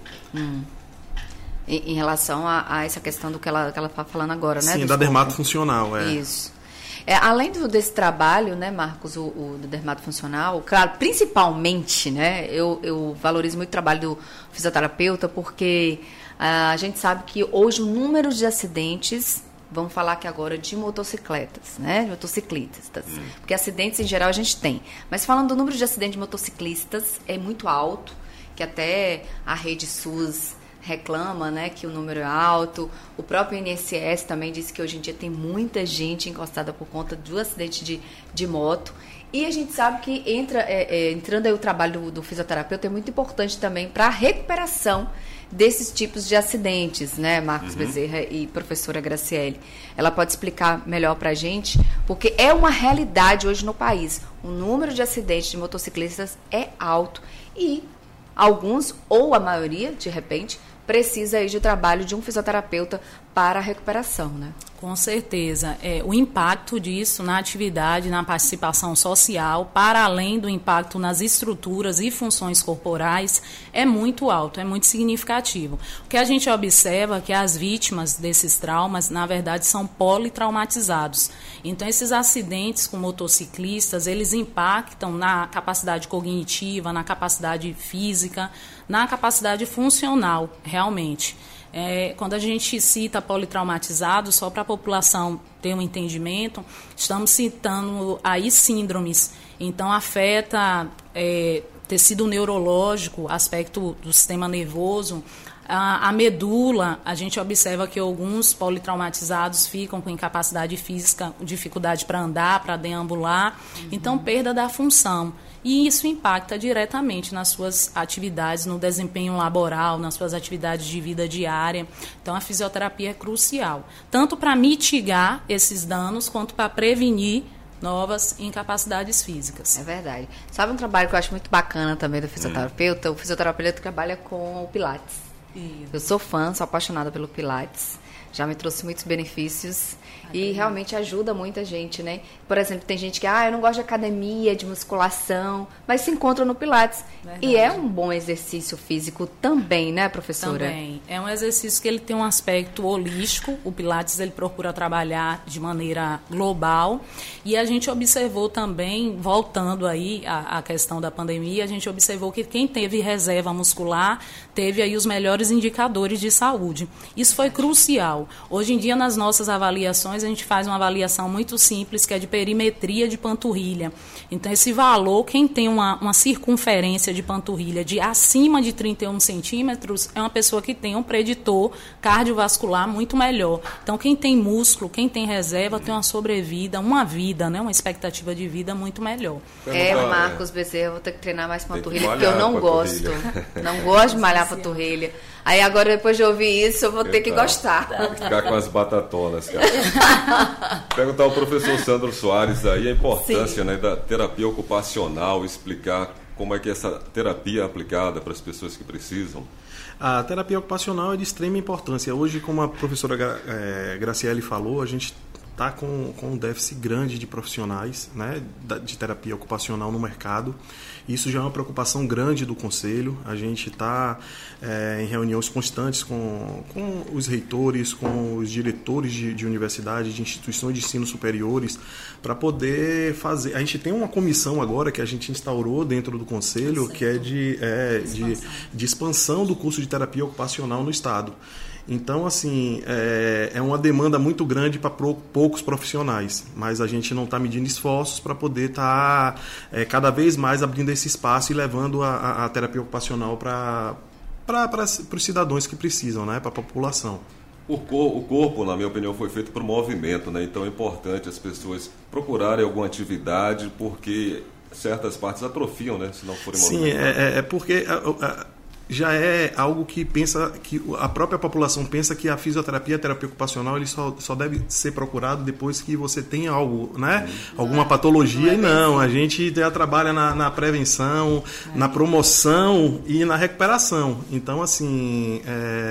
S2: Em relação a essa questão do que ela está falando agora, né?
S8: Sim, da dermatofuncional.
S2: Isso. Além desse trabalho, né, Marcos, o do dermatofuncional, claro, principalmente, né, eu valorizo muito o trabalho do fisioterapeuta, porque a gente sabe que hoje o número de acidentes, vamos falar aqui agora de motocicletas, né, de motociclistas, porque acidentes em geral a gente tem, mas falando do número de acidentes de motociclistas, é muito alto, que até a rede SUS reclama, né, que o número é alto. O próprio INSS também disse que hoje em dia tem muita gente encostada por conta do acidente de moto. E a gente sabe que entrando aí o trabalho do fisioterapeuta é muito importante também para a recuperação desses tipos de acidentes, né, Marcos Bezerra e professora Graciele. Ela pode explicar melhor para a gente, porque é uma realidade hoje no país. O número de acidentes de motociclistas é alto e alguns, ou a maioria, de repente, precisa aí de trabalho de um fisioterapeuta para a recuperação, né?
S7: Com certeza. O impacto disso na atividade, na participação social, para além do impacto nas estruturas e funções corporais, é muito alto, é muito significativo. O que a gente observa é que as vítimas desses traumas, na verdade, são politraumatizados. Então, esses acidentes com motociclistas, eles impactam na capacidade cognitiva, na capacidade física, na capacidade funcional, realmente. Quando a gente cita politraumatizado, só para a população ter um entendimento, estamos citando aí síndromes. Então, afeta tecido neurológico, aspecto do sistema nervoso, a medula. A gente observa que alguns politraumatizados ficam com incapacidade física, dificuldade para andar, para deambular, então perda da função. E isso impacta diretamente nas suas atividades, no desempenho laboral, nas suas atividades de vida diária. Então, a fisioterapia é crucial, tanto para mitigar esses danos, quanto para prevenir novas incapacidades físicas.
S2: É verdade. Sabe um trabalho que eu acho muito bacana também do fisioterapeuta? O fisioterapeuta trabalha com o Pilates. Isso. Eu sou fã, sou apaixonada pelo Pilates. Já me trouxe muitos benefícios e realmente ajuda muita gente, né? Por exemplo, tem gente que, eu não gosto de academia, de musculação, mas se encontra no Pilates. Verdade. E é um bom exercício físico também, né, professora?
S7: Também. É um exercício que ele tem um aspecto holístico. O Pilates, ele procura trabalhar de maneira global. E a gente observou também, voltando aí à questão da pandemia, a gente observou que quem teve reserva muscular teve aí os melhores indicadores de saúde. Isso foi crucial. geral. Hoje em dia, nas nossas avaliações, a gente faz uma avaliação muito simples, que é de perimetria de panturrilha. Então, esse valor, quem tem uma circunferência de panturrilha de acima de 31 centímetros, é uma pessoa que tem um preditor cardiovascular muito melhor. Então, quem tem músculo, quem tem reserva, tem uma sobrevida, uma vida, né, uma expectativa de vida muito melhor.
S2: Marcos Bezerra, vou ter que treinar mais panturrilha, porque eu não gosto. Não gosto de malhar panturrilha. Aí agora, depois de ouvir isso, eu vou ter que gostar.
S3: Ficar com as batatonas, cara. Perguntar ao professor Sandro Soares aí a importância, né, da terapia ocupacional, explicar como é que essa terapia é aplicada para as pessoas que precisam.
S8: A terapia ocupacional é de extrema importância. Hoje, como a professora Graciele falou, a gente está com um déficit grande de profissionais, né, de terapia ocupacional no mercado. Isso já é uma preocupação grande do Conselho. A gente está em reuniões constantes com os reitores, com os diretores de universidades, de instituições de ensino superiores, para poder fazer... A gente tem uma comissão agora que a gente instaurou dentro do Conselho, que é de expansão do curso de terapia ocupacional no Estado. Então, assim, é uma demanda muito grande para poucos profissionais, mas a gente não está medindo esforços para poder estar cada vez mais abrindo esse espaço e levando a terapia ocupacional para os cidadãos que precisam, né, para a população.
S3: O corpo, na minha opinião, foi feito por movimento, né? Então é importante as pessoas procurarem alguma atividade, porque certas partes atrofiam, né, se não forem movimentadas.
S8: Sim, é porque... já é algo que a própria população pensa que a fisioterapia, a terapia ocupacional, ele só deve ser procurado depois que você tem algo, né? Alguma patologia. E não, a gente já trabalha na prevenção, na promoção e na recuperação. Então, assim,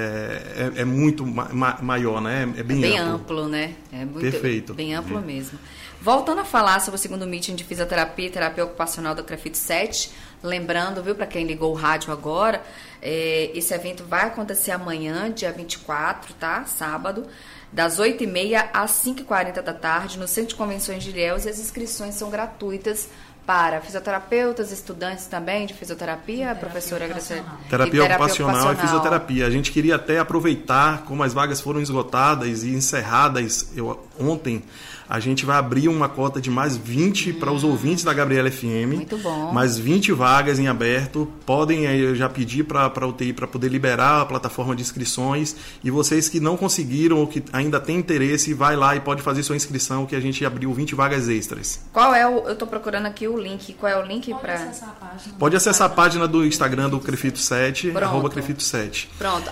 S8: é muito maior, né? É bem
S2: amplo, né? É muito
S8: perfeito.
S2: Bem amplo mesmo. Voltando a falar sobre o segundo meeting de fisioterapia e terapia ocupacional da CREFIT 7, lembrando, viu, para quem ligou o rádio agora, esse evento vai acontecer amanhã, dia 24, tá? Sábado, das 8h30 às 5h40 da tarde, no Centro de Convenções de Ilhéus, e as inscrições são gratuitas para fisioterapeutas, estudantes também de fisioterapia, professora Graciela?
S8: Terapia ocupacional e fisioterapia. A gente queria até aproveitar, como as vagas foram esgotadas e encerradas ontem, a gente vai abrir uma cota de mais 20 para os ouvintes da Gabriela FM.
S2: Muito bom.
S8: Mais 20 vagas em aberto. Podem eu já pedir para a UTI para poder liberar a plataforma de inscrições. E vocês que não conseguiram ou que ainda têm interesse, vai lá e pode fazer sua inscrição, que a gente abriu 20 vagas extras.
S2: Qual é eu estou procurando aqui o link. Qual é o link para...
S8: Pode acessar a página do Instagram do Crefito 7, @Crefito 7.
S2: Pronto,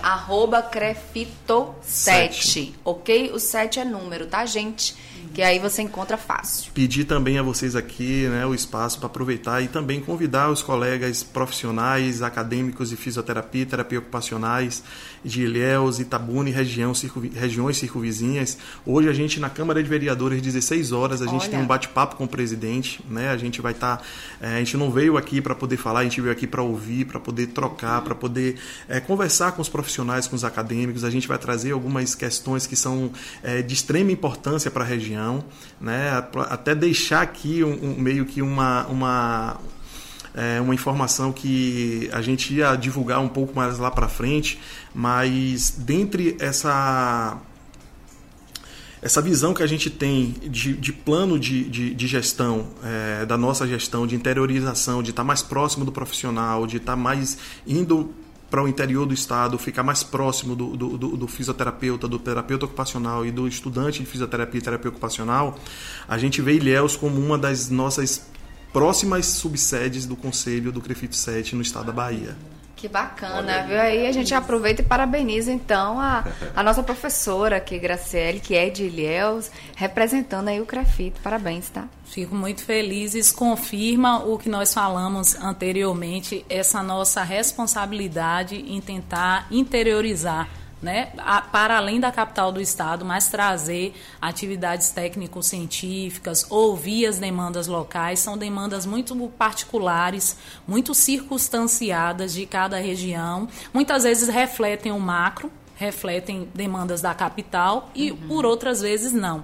S2: @Crefito 7. Ok? O 7 é número, tá, gente? Que aí você encontra fácil.
S8: Pedir também a vocês aqui, né, o espaço para aproveitar e também convidar os colegas profissionais, acadêmicos de fisioterapia e terapia ocupacionais de Ilhéus, Itabuna e regiões circunvizinhas. Hoje a gente na Câmara de Vereadores, 16 horas, a gente tem um bate-papo com o presidente, né? A gente vai estar... a gente não veio aqui para poder falar, a gente veio aqui para ouvir, para poder trocar, para poder conversar com os profissionais, com os acadêmicos. A gente vai trazer algumas questões que são de extrema importância para a região, né? Até deixar aqui meio que uma informação que a gente ia divulgar um pouco mais lá para frente, mas dentre essa visão que a gente tem de plano de gestão, da nossa gestão, de interiorização, de estar mais próximo do profissional, de estar mais indo para o interior do estado, ficar mais próximo do fisioterapeuta, do terapeuta ocupacional e do estudante de fisioterapia e terapia ocupacional, a gente vê Ilhéus como uma das nossas próximas subsedes do Conselho do Crefito 7 no estado da Bahia.
S2: Que bacana, viu? Aí a gente aproveita e parabeniza, então, a nossa professora aqui, Graciele, que é de Ilhéus, representando aí o Crefito. Parabéns, tá?
S7: Fico muito feliz. Isso confirma o que nós falamos anteriormente, essa nossa responsabilidade em tentar interiorizar, né, para além da capital do estado, mas trazer atividades técnico-científicas, ouvir as demandas locais. São demandas muito particulares, muito circunstanciadas de cada região. Muitas vezes refletem o macro, refletem demandas da capital e por outras vezes não.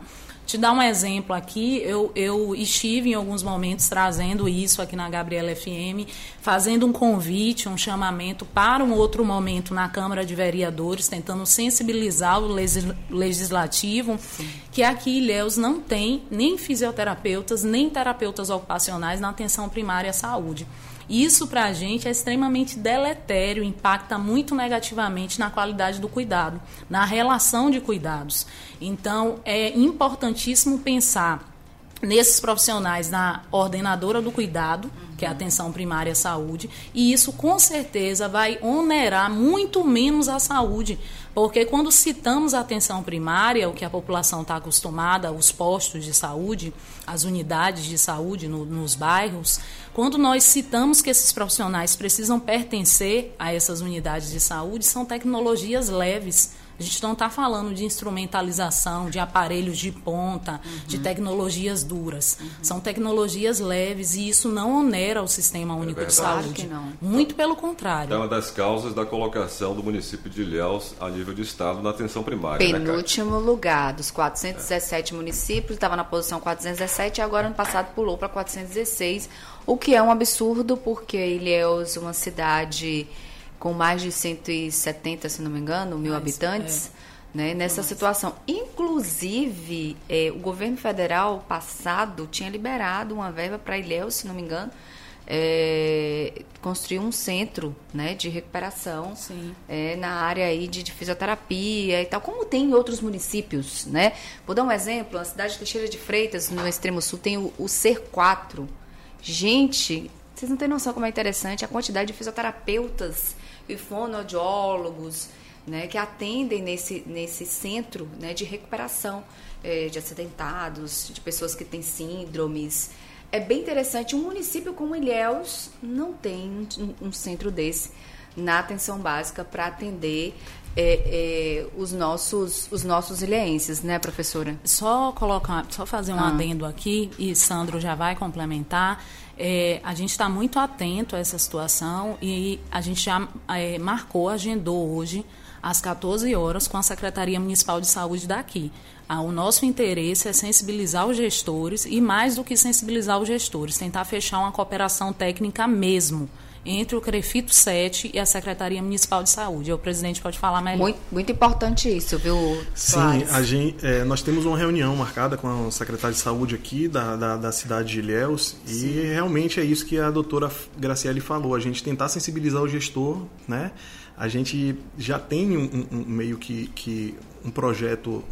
S7: Te dar um exemplo aqui, eu estive em alguns momentos trazendo isso aqui na Gabriela FM, fazendo um convite, um chamamento para um outro momento na Câmara de Vereadores, tentando sensibilizar o legislativo, que aqui em Ilhéus não tem nem fisioterapeutas, nem terapeutas ocupacionais na atenção primária à saúde. Isso, para a gente, é extremamente deletério, impacta muito negativamente na qualidade do cuidado, na relação de cuidados. Então, é importantíssimo pensar nesses profissionais na ordenadora do cuidado, que é a atenção primária à saúde, e isso, com certeza, vai onerar muito menos a saúde, porque quando citamos a atenção primária, o que a população está acostumada, os postos de saúde, as unidades de saúde nos bairros, quando nós citamos que esses profissionais precisam pertencer a essas unidades de saúde, são tecnologias leves. A gente não está falando de instrumentalização, de aparelhos de ponta, de tecnologias duras. São tecnologias leves e isso não onera o Sistema Único de Saúde.
S2: Claro que não.
S7: Muito pelo contrário.
S3: É uma das causas da colocação do município de Ilhéus a nível de estado na atenção primária.
S2: Penúltimo lugar dos 417 municípios, estava na posição 417 e agora ano passado pulou para 416, o que é um absurdo porque Ilhéus é uma cidade com mais de 170, se não me engano, mil habitantes, né, nessa situação. Inclusive, o governo federal passado tinha liberado uma verba para Ilhéus, se não me engano, construir um centro, né, de recuperação na área aí de fisioterapia e tal, como tem em outros municípios, né? Vou dar um exemplo, a cidade de Teixeira de Freitas, no extremo sul, tem o CER4. Gente, vocês não têm noção como é interessante a quantidade de fisioterapeutas e fonoaudiólogos, né, que atendem nesse centro, né, de recuperação de acidentados, de pessoas que têm síndromes. É bem interessante. Um município como Ilhéus não tem um centro desse na atenção básica para atender os nossos ilhéenses, né, professora?
S7: Só fazer um adendo aqui, e Sandro já vai complementar. A gente está muito atento a essa situação e a gente já agendou hoje às 14 horas com a Secretaria Municipal de Saúde daqui. O nosso interesse é sensibilizar os gestores e, mais do que sensibilizar os gestores, tentar fechar uma cooperação técnica mesmo entre o CREFITO 7 e a Secretaria Municipal de Saúde. O presidente pode falar melhor.
S2: Muito, muito importante isso, viu, Soares?
S8: Sim, nós temos uma reunião marcada com o secretário de Saúde aqui da cidade de Ilhéus e realmente é isso que a doutora Graciele falou, a gente tentar sensibilizar o gestor, né? A gente já tem meio que um projeto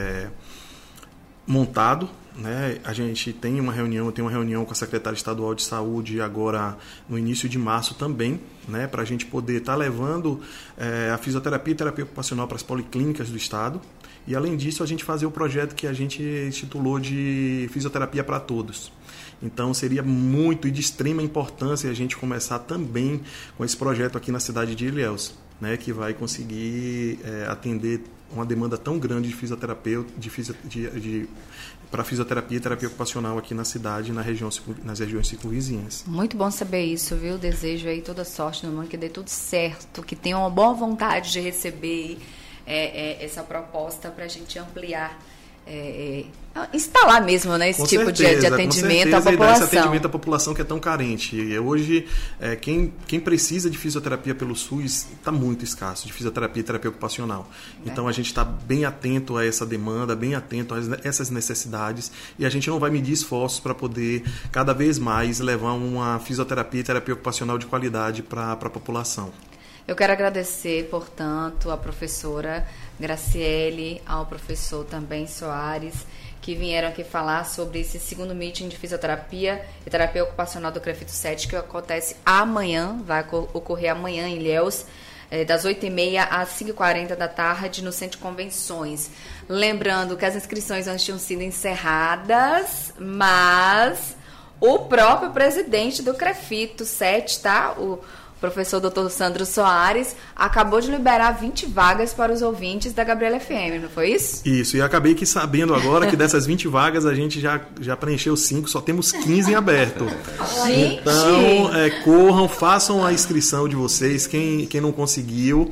S8: montado, né? A gente tem uma reunião, eu tenho uma reunião com a secretária estadual de saúde agora no início de março também, né? Para a gente poder estar levando a fisioterapia e terapia ocupacional para as policlínicas do estado. E além disso, a gente fazer o projeto que a gente intitulou de Fisioterapia para Todos. Então seria muito e de extrema importância a gente começar também com esse projeto aqui na cidade de Ilhéus, né? Que vai conseguir atender uma demanda tão grande de fisioterapeuta, para fisioterapia e terapia ocupacional aqui na cidade e nas regiões circunvizinhas.
S2: Muito bom saber isso, viu? Desejo aí toda sorte no mundo, que dê tudo certo, que tenha uma boa vontade de receber essa proposta para a gente ampliar, instalar mesmo, né, esse tipo de atendimento à população.
S8: E dar esse atendimento à população que é tão carente. Hoje, quem precisa de fisioterapia pelo SUS está muito escasso, de fisioterapia e terapia ocupacional. Então, a gente está bem atento a essa demanda, bem atento a essas necessidades e a gente não vai medir esforços para poder, cada vez mais, levar uma fisioterapia e terapia ocupacional de qualidade para a população.
S2: Eu quero agradecer, portanto, à professora Graciele, ao professor também Soares, que vieram aqui falar sobre esse segundo meeting de fisioterapia e terapia ocupacional do CREFITO 7, que acontece amanhã, vai ocorrer amanhã em Ilhéus, das 8h30 às 5h40 da tarde, no Centro de Convenções. Lembrando que as inscrições antes tinham sido encerradas, mas o próprio presidente do CREFITO 7, tá? O professor Dr. Sandro Soares acabou de liberar 20 vagas para os ouvintes da Gabriela FM, não foi isso?
S8: Isso, e acabei sabendo agora que dessas 20 vagas a gente já preencheu 5, só temos 15 em aberto.
S2: Gente!
S8: Então, corram, façam a inscrição de vocês, quem não conseguiu.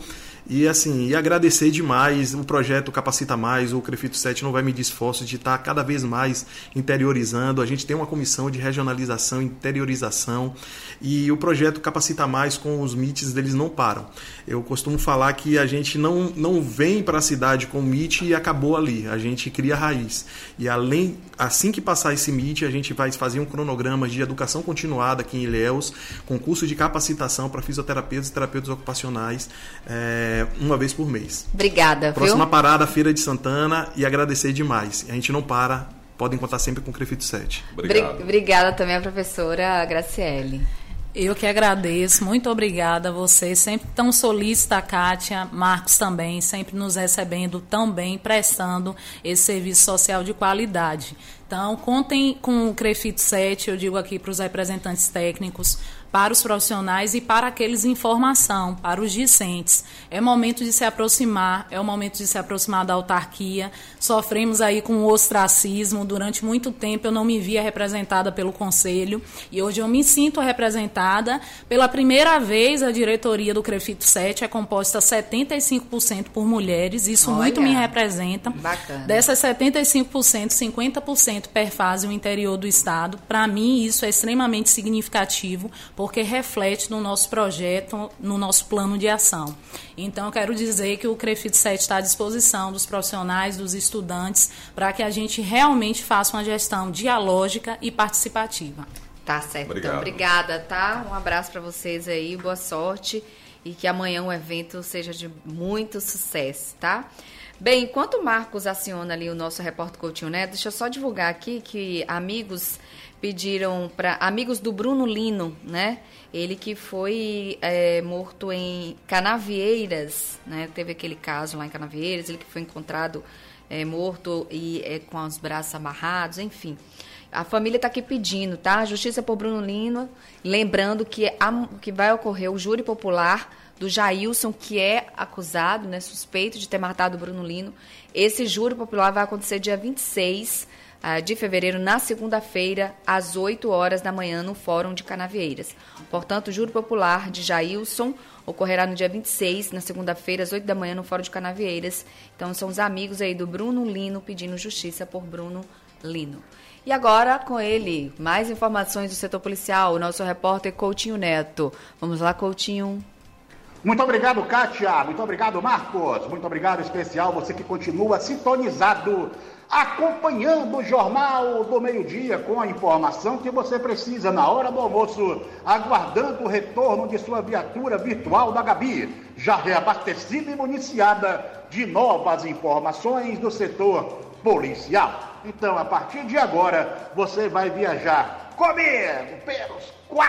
S8: E assim, agradecer demais o projeto Capacita Mais, o CREFIT 7 não vai medir esforços de estar cada vez mais interiorizando. A gente tem uma comissão de regionalização e interiorização e o projeto Capacita Mais com os meets deles não param. Eu costumo falar que a gente não vem para a cidade com o meet e acabou ali. A gente cria raiz. E assim que passar esse meet, a gente vai fazer um cronograma de educação continuada aqui em Ilhéus, com curso de capacitação para fisioterapeutas e terapeutas ocupacionais, uma vez por mês.
S2: Obrigada.
S8: Próxima parada, Feira de Santana, e agradecer demais. A gente não para, podem contar sempre com o CREFIT 7.
S2: Obrigada também a professora Graciele.
S7: Eu que agradeço, muito obrigada a você, sempre tão solícita, Kátia, Marcos também, sempre nos recebendo tão bem, prestando esse serviço social de qualidade. Então, contem com o CREFIT 7, eu digo aqui para os representantes técnicos, para os profissionais e para aqueles em formação, para os discentes. É momento de se aproximar, é o momento de se aproximar da autarquia. Sofremos aí com o ostracismo, durante muito tempo eu não me via representada pelo Conselho e hoje eu me sinto representada. Pela primeira vez a diretoria do CREFIT 7 é composta 75% por mulheres, isso muito me representa.
S2: Bacana.
S7: Dessas 75%, 50% perfazem o interior do estado. Para mim isso é extremamente significativo, porque reflete no nosso projeto, no nosso plano de ação. Então, eu quero dizer que o CREFIT 7 está à disposição dos profissionais, dos estudantes, para que a gente realmente faça uma gestão dialógica e participativa.
S2: Tá certo.
S3: Obrigado.
S2: Então, obrigada, tá? Um abraço para vocês aí, boa sorte e que amanhã o evento seja de muito sucesso, tá? Bem, enquanto o Marcos aciona ali o nosso repórter Coutinho Neto, deixa eu só divulgar aqui que amigos pediram para amigos do Bruno Lino, né? Ele que foi morto em Canavieiras, né? Teve aquele caso lá em Canavieiras, ele que foi encontrado morto e com os braços amarrados, enfim. A família está aqui pedindo, tá? Justiça por Bruno Lino, lembrando que vai ocorrer o júri popular do Jailson, que é acusado, né, suspeito de ter matado o Bruno Lino. Esse júri popular vai acontecer dia 26 de fevereiro, na segunda-feira, às 8 horas da manhã, no Fórum de Canavieiras. Portanto, o júri popular de Jailson ocorrerá no dia 26, na segunda-feira, às 8 da manhã, no Fórum de Canavieiras. Então, são os amigos aí do Bruno Lino pedindo justiça por Bruno Lino. E agora, com ele, mais informações do setor policial, o nosso repórter Coutinho Neto. Vamos lá, Coutinho.
S6: Muito obrigado, Kátia. Muito obrigado, Marcos. Muito obrigado, especial, você que continua sintonizado, acompanhando o Jornal do Meio-Dia com a informação que você precisa na hora do almoço, aguardando o retorno de sua viatura virtual da Gabi, já reabastecida e municiada de novas informações do setor policial. Então, a partir de agora, você vai viajar comigo pelos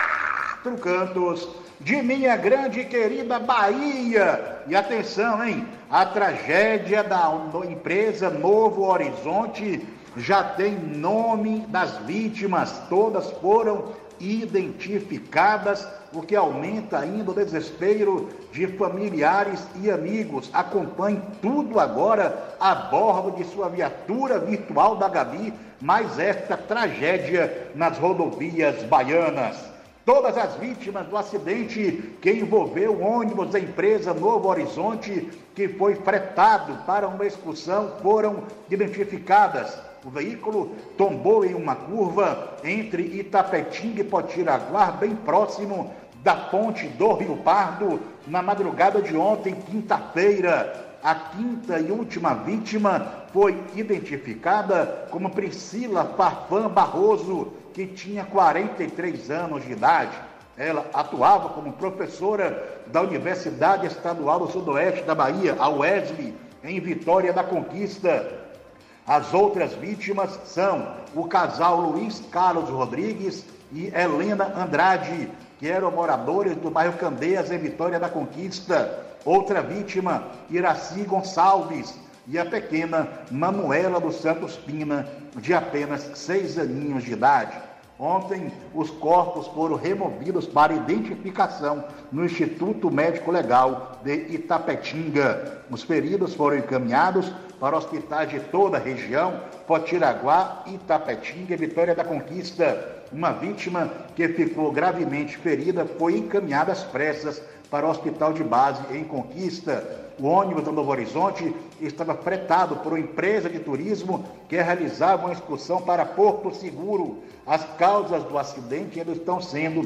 S6: 4 cantos de minha grande e querida Bahia. E atenção, hein? A tragédia da empresa Novo Horizonte já tem nome das vítimas. Todas foram identificadas, o que aumenta ainda o desespero de familiares e amigos. Acompanhe tudo agora a bordo de sua viatura virtual da Gabi, mais esta tragédia nas rodovias baianas. Todas as vítimas do acidente que envolveu o ônibus da empresa Novo Horizonte, que foi fretado para uma excursão, foram identificadas. O veículo tombou em uma curva entre Itapetinga e Potiraguá, bem próximo da ponte do Rio Pardo, na madrugada de ontem, quinta-feira. A quinta e última vítima foi identificada como Priscila Farfã Barroso, que tinha 43 anos de idade. Ela atuava como professora da Universidade Estadual do Sudoeste da Bahia, a UESB, em Vitória da Conquista. As outras vítimas são o casal Luiz Carlos Rodrigues e Helena Andrade, que eram moradores do bairro Candeias, em Vitória da Conquista. Outra vítima, Iraci Gonçalves, e a pequena Manuela dos Santos Pina, de apenas 6 aninhos de idade. Ontem, os corpos foram removidos para identificação no Instituto Médico Legal de Itapetinga. Os feridos foram encaminhados para hospitais de toda a região, Potiraguá, Itapetinga e Vitória da Conquista. uma vítima que ficou gravemente ferida foi encaminhada às pressas para o hospital de base em Conquista. O ônibus do Novo Horizonte estava fretado por uma empresa de turismo que realizava uma excursão para Porto Seguro. As causas do acidente ainda estão sendo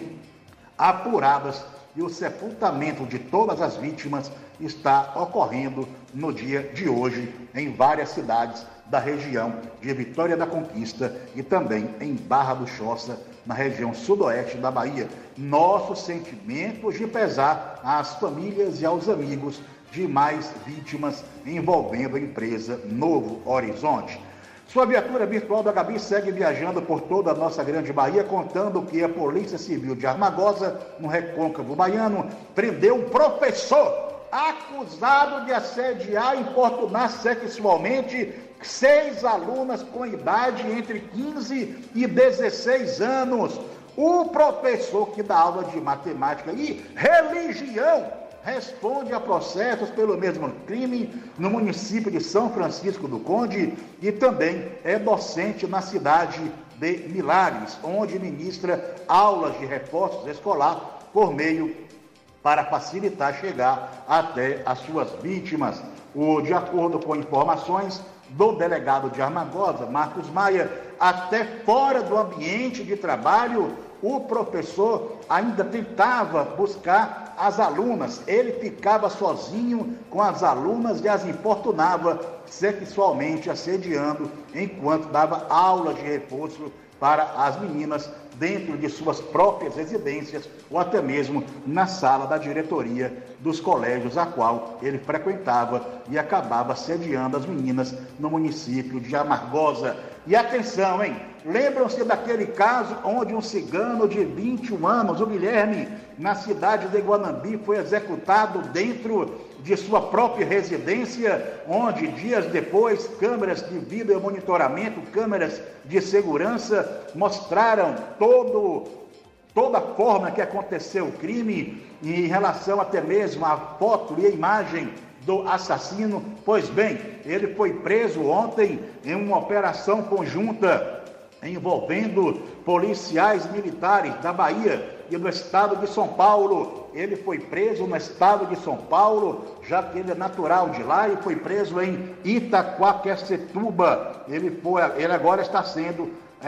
S6: apuradas e o sepultamento de todas as vítimas está ocorrendo no dia de hoje em várias cidades da região de Vitória da Conquista e também em Barra do Choça, na região sudoeste da Bahia. Nossos sentimentos de pesar às famílias e aos amigos de mais vítimas envolvendo a empresa Novo Horizonte. Sua viatura virtual da Gabi segue viajando por toda a nossa grande Bahia, contando que a Polícia Civil de Armagosa, no Recôncavo Baiano, prendeu um professor acusado de assediar e importunar sexualmente 6 alunas com idade entre 15 e 16 anos. O professor que dá aula de matemática e religião responde a processos pelo mesmo crime no município de São Francisco do Conde e também é docente na cidade de Milagres, onde ministra aulas de reforços escolar por meio para facilitar chegar até as suas vítimas. De acordo com informações do delegado de Armagosa, Marcos Maia, até fora do ambiente de trabalho, o professor ainda tentava buscar as alunas. Ele ficava sozinho com as alunas e as importunava sexualmente, assediando, enquanto dava aula de reforço para as meninas dentro de suas próprias residências ou até mesmo na sala da diretoria dos colégios a qual ele frequentava e acabava assediando as meninas no município de Amargosa. E atenção, hein? Lembram-se daquele caso onde um cigano de 21 anos, o Guilherme, na cidade de Guanambi, foi executado dentro de sua própria residência, onde dias depois câmeras de vídeo monitoramento, câmeras de segurança mostraram toda a forma que aconteceu o crime e em relação até mesmo à foto e a imagem do assassino. Pois bem, ele foi preso ontem em uma operação conjunta envolvendo policiais militares da Bahia e do estado de São Paulo. Ele foi preso no estado de São Paulo, já que ele é natural de lá, e foi preso em Itaquaquecetuba. Ele agora está sendo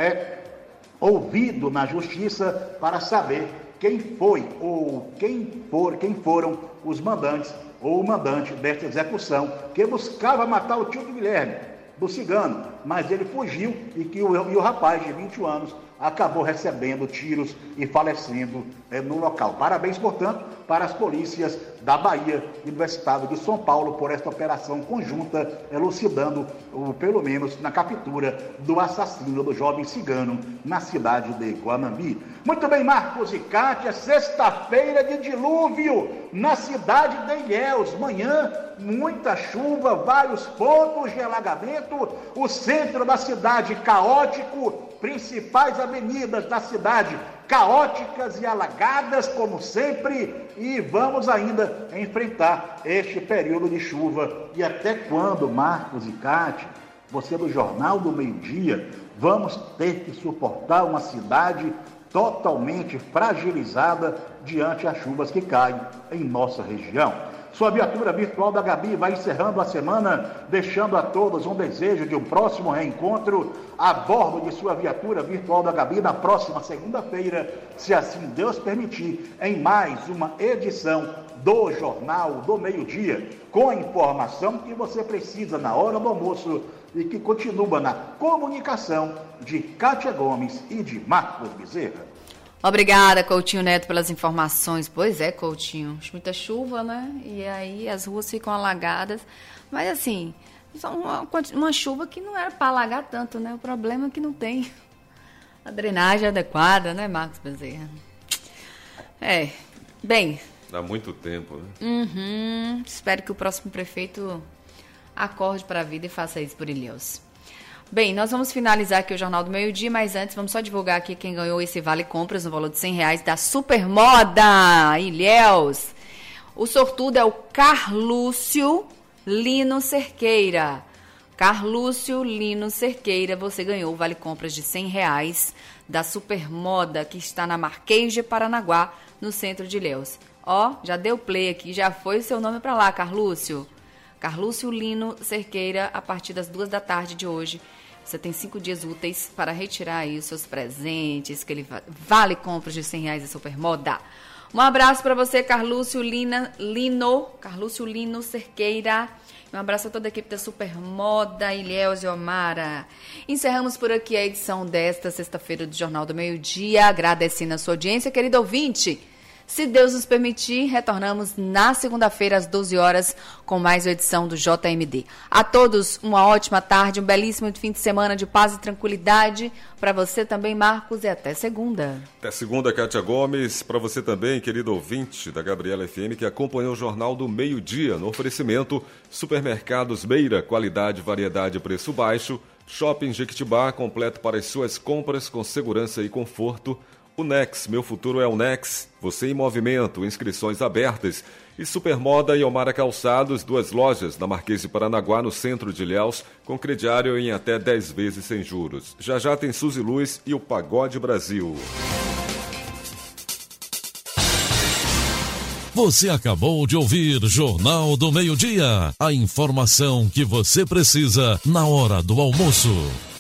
S6: ouvido na justiça para saber quem foi ou quem foram os mandantes ou o mandante desta execução, que buscava matar o tio do Guilherme, do cigano, mas ele fugiu e o rapaz de 21 anos acabou recebendo tiros e falecendo no local. Parabéns, portanto, para as polícias da Bahia e do estado de São Paulo por esta operação conjunta, elucidando, pelo menos, na captura do assassino do jovem cigano na cidade de Guanambi. Muito bem, Marcos e Kátia, sexta-feira de dilúvio na cidade de Ilhéus. Manhã, muita chuva, vários pontos de alagamento, o centro da cidade caótico, principais avenidas da cidade caóticas e alagadas, como sempre, e vamos ainda enfrentar este período de chuva. E até quando, Marcos e Kátia, você do Jornal do Meio-Dia, vamos ter que suportar uma cidade totalmente fragilizada diante as chuvas que caem em nossa região? Sua viatura virtual da Gabi vai encerrando a semana, deixando a todos um desejo de um próximo reencontro a bordo de sua viatura virtual da Gabi na próxima segunda-feira, se assim Deus permitir, em mais uma edição do Jornal do Meio-Dia, com a informação que você precisa na hora do almoço e que continua na comunicação de Kátia Gomes e de Marcos Bezerra.
S2: Obrigada, Coutinho Neto, pelas informações. Pois é, Coutinho, muita chuva, né? E aí as ruas ficam alagadas. Mas assim, só uma chuva que não era para alagar tanto, né? O problema é que não tem a drenagem adequada, né, Marcos Bezerra? Bem...
S3: Dá muito tempo, né?
S2: Espero que o próximo prefeito acorde para a vida e faça isso por Ilhéus. Bem, nós vamos finalizar aqui o Jornal do Meio-Dia, mas antes vamos só divulgar aqui quem ganhou esse Vale Compras no valor de R$100 da Supermoda Ilhéus. O sortudo é o Carlúcio Lino Cerqueira. Carlúcio Lino Cerqueira, você ganhou o Vale Compras de R$100 da Supermoda, que está na Marquês de Paranaguá, no centro de Ilhéus. Ó, já deu play aqui, já foi o seu nome para lá, Carlúcio. Carlúcio Lino Cerqueira, a partir das 2 da tarde de hoje. Você tem 5 dias úteis para retirar aí os seus presentes, que ele vale compras de R$100 da Supermoda. Um abraço para você, Carlúcio Lino Cerqueira. Um abraço a toda a equipe da Supermoda, Ilhéus e Omara. Encerramos por aqui a edição desta sexta-feira do Jornal do Meio-Dia, agradecendo a sua audiência, querido ouvinte. Se Deus nos permitir, retornamos na segunda-feira às 12 horas com mais uma edição do JMD. A todos, uma ótima tarde, um belíssimo fim de semana de paz e tranquilidade. Para você também, Marcos, e até segunda.
S3: Até segunda, Kátia Gomes. Para você também, querido ouvinte da Gabriela FM, que acompanhou o Jornal do Meio-Dia, no oferecimento Supermercados Beira, qualidade, variedade e preço baixo. Shopping Jequitibá, completo para as suas compras com segurança e conforto. O Nex, meu futuro é o Nex. Você em movimento, inscrições abertas. E Supermoda e Omara Calçados, 2 lojas na Marquês de Paranaguá, no centro de Ilhéus, com crediário em até 10 vezes sem juros. Já já tem Suzy Luz e o Pagode Brasil.
S1: Você acabou de ouvir Jornal do Meio-Dia. A informação que você precisa na hora do almoço.